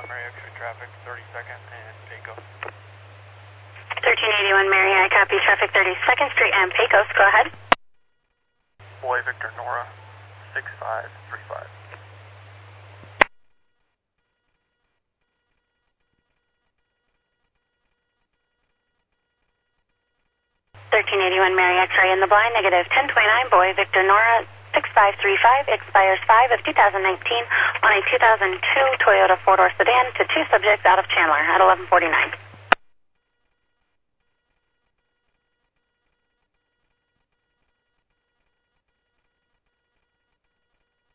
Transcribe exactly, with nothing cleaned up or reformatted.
eighty-one Mary, X-ray traffic, thirty-second and Pecos. thirteen eighty-one Mary, I copy traffic thirty-second Street and Pecos, go ahead. Boy Victor Nora, six five three five. thirteen eighty-one Mary, X-ray in the blind, negative ten twenty-nine, Boy Victor Nora, six five three five, expires five of two thousand nineteen on a two thousand two Toyota four-door sedan to two subjects out of Chandler at eleven forty-nine.